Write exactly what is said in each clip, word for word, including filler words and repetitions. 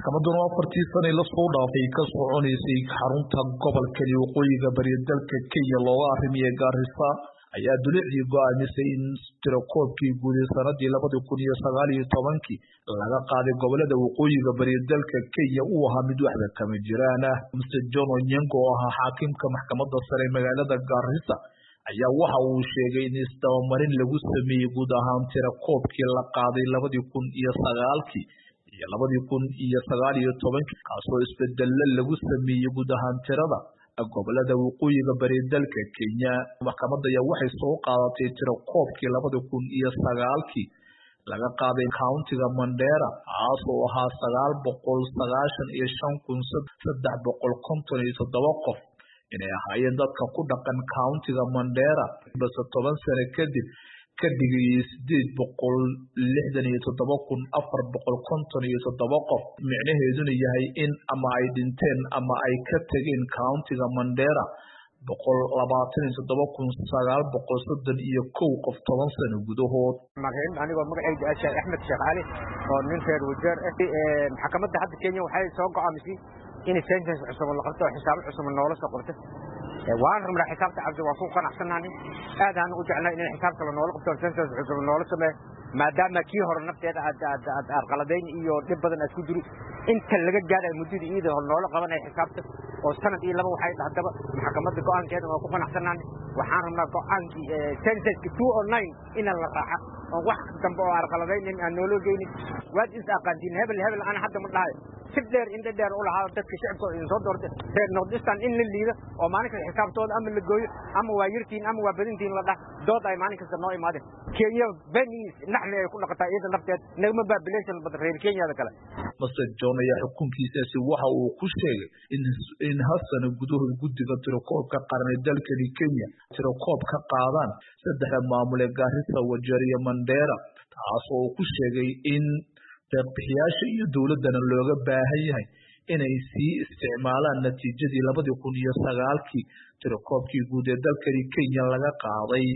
maxkamaduna afartii sano la soo dhaafay ka soconaysay xarunta gobolka waqooyiga bari dalka Kenya looga arrimiyay Garissa ayaa dulicii go'aamisay in tirakoobkii guud ee sanadii laba kun iyo sagaal iyo toban laga qaaday gobolada waqooyiga bari dalka Kenya uu ahaa mid waxba kama jiraan. Mister John Onyango oo ahaa xaakimka maxkamadda sare magaalada Garissa ayaa waxa uu sheegay in isdabamarin lagu sameeyay guud ahaan tirakoobkii la qaaday laba kun iyo sagaal iyo laba kun iyo sagaal iyo toban kaasoo isbedel lagu sameeyay guud ahaan tirada gobolada waqooyiga bari dalka Kenya. Maxkamadda ayaa waxay soo qaadatay tirakoobkii laba kun iyo sagaal laga qaaday countiga Mandera kaasoo ahaa sagaal boqol sagaashan iyo shan kun saddex boqol konton iyo toddoba qof inay ahaayeen dadka ku dhaqan countiga Mandera bas toban sano kadib ka dhigay sideed boqol lixdan iyo toddoba kun afar boqol konton iyo toddoba qof micnaheeduna yahay in ama ay dhinteen ama ay ka tageen countiga Mandera boqol labaatan iyo toddoba kun sagaal boqol soddon iyo kow qof toban sano gudahood. Magaciin anigoo magacayga Asha Ahmed Sheekh Ali oo nin reer wajeer ah maxkamadda hadda Kenya waxay soo go'aamisay in census cusub la qabto xisaab cusub noola soo qorto waan rumra xisaabta cabdi waa ku qanacsanahay aad aan u jeclaa in xisaabta la noola qabto census cusub noola sameeyo maadaama kii hore nafteeda aad aad aad qaladayn iyo dib badan aad ku jiri inta laga gaaray muddada iyada oo noola qabanay xisaabta oo sanad iyo laba waxay dhahdaba maxkamadda go'aankeeda waa ku qanacsanahay waxaan rabnaa go'aankii census two oh nine in la raaxo oo wax dambe oo qaladayn in aan noola geynin waad is aqaantiin hebel hebel aan hadda ma dhahay siddeer in dheer u lahaa dadka shacabka in soo doortay reer Nordistan in la liido oo maalinka xisaabtooda ama la gooyo ama waa yirtiin ama waa badintiin la dhax dood ay maalinka noo imaadeen Kenya Benis naxli ay ku dhaqataa iyada nafteed nagama population badan reer Kenya kale. Mister John ayaa xukunkiisaasi waxa uu ku sheegay in in hasan gudaha guddiga tirakoobka qaranay dalka Kenya tirakoob ka qaadaan saddex maamul ee Garissa, Wajir iyo Mandera taasoo uu ku sheegay in bixiyaasha iyo dawladana looga baahan yahay inay sii isticmaalaan natiijadii laba kun iyo sagaal tirakoobkii guud ee dalka Kenya laga qaaday.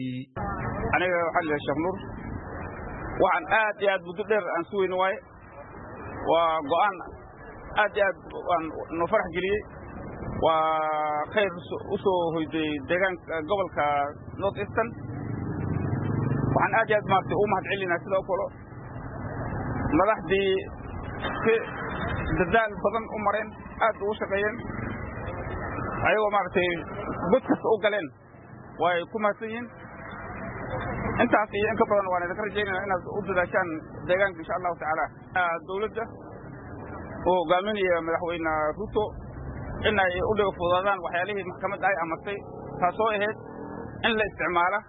aniga waxa la Sheekh Nuur waxaan aad iyo aad muddo dheer aan suweyn waay waa go'aan aad iyo aad waan noo farax geliyay waa khayr u soo hoyday deegaanka gobolka North Eastern waxaan aad iyo aad maartay u mahad celinaa sidoo kale madaxdii si dadaal badan u mareen aad ugu shaqeeyeen ayagoo maartay godkas u galeen way ku mahadsan intaas iyo in ka badan waan idin rajaynaynaa inaad u dadaashaan deegaanka insha Allah taala dawladda oo hogaaminaya madaxweyne Ruto inay u dhigo fududaadaan waxyaalihii maxkamadda ay amartay taasoo ahayd in la isticmaalo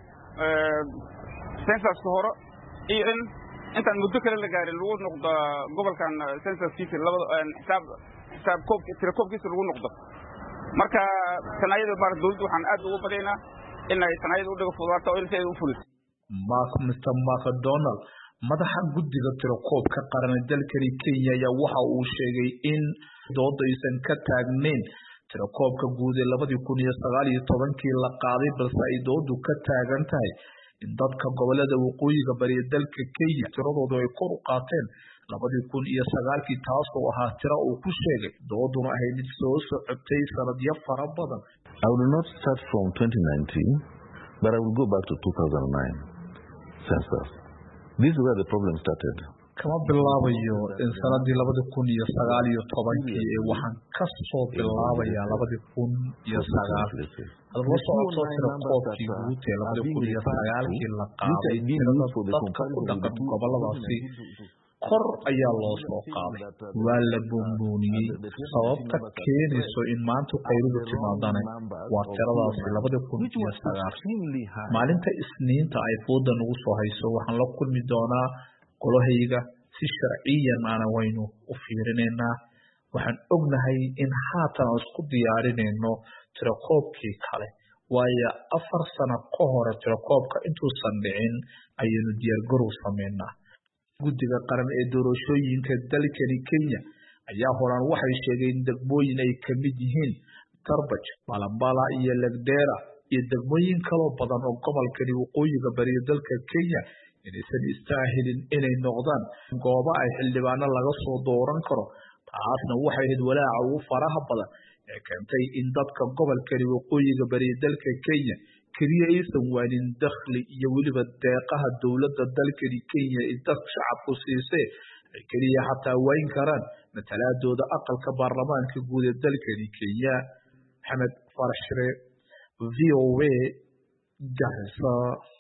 census hore iyo in intaan muddo kale la gaarin lagu noqdo gobolkan census-kiisa labada xisaab xisaab koobka tirakoobkiisa lagu noqdo marka sanayada bar dawladda waxaan aad ugu badaynaa in ay sanayada u dhigo fududaato oo ilaahay u fuliso. Mark Mister McDonald madaxa guddiga tirakoobka qaranay dalka Kenya ayaa waxa uu sheegay in dood aysan ka taagnayn tirakoobka guud ee laba kun iyo sagaal iyo toban la qaaday balse ay doodu ka taagan tahay in dadka gobolada waqooyiga bari dalka Kenya tiradoodu ay kor u qaateen laba kun iyo sagaal taasoo ahaa tiro uu ku sheegay dooduna ahayd mid soo socotay sanadyo fara badan. I will not start from twenty nineteen but I will go back to two thousand nine census. This is where the problem started. kama bilaabayo in sanadii laba kun iyo sagaal iyo toban ee waxaan ka soo bilaabayaa laba kun iyo sagaal adoo socodka tirakoobkii guud ee laba kun iyo sagaal la qaaday dadka ku dhaqan goboladaasi kor ayaa loo soo qaaday waa la buunbuuniyey sababta keenayso in maanta qayruhu timaadana waa tiradaasi laba kun iyo sagaal maalinta isniinta ay foodan ugu soo hayso waxaan la kulmi doonaa qolahayga si sharciyan aan waynu u fiirinaynaa waxaan ognahay in haatan isku diyaarinayno tirakoobkii kale waayo afar sano ka hor tirakoobka intuusan dhicin ayaynu diyaar garow sameynaa. Guddiga qaran ee doorashooyinka dalka Kenya ayaa horaan waxay sheegeen degmooyin ay ka mid yihiin Tarbaj, Balambala iyo Lagdera iyo degmooyin kale badan oo gobolka waqooyiga bari dalka Kenya inaysan istaahilin inay noqdaan goobo ay xildhibaano laga soo dooran karo. taasna waxay ahayd walaaca ugu faraha badan ee keentay in dadka gobolkani waqooyiga bari dalka Kenya kaliya aysan waanin dakhli iyo weliba deeqaha dowladda dalkani Kenya ee dadka shacabku siisay ay kaliya xataa wayn karaan matalaadooda aqalka baarlamaanka guud ee dalkani Kenya. Maxamed Farshire, V O A, Garissa.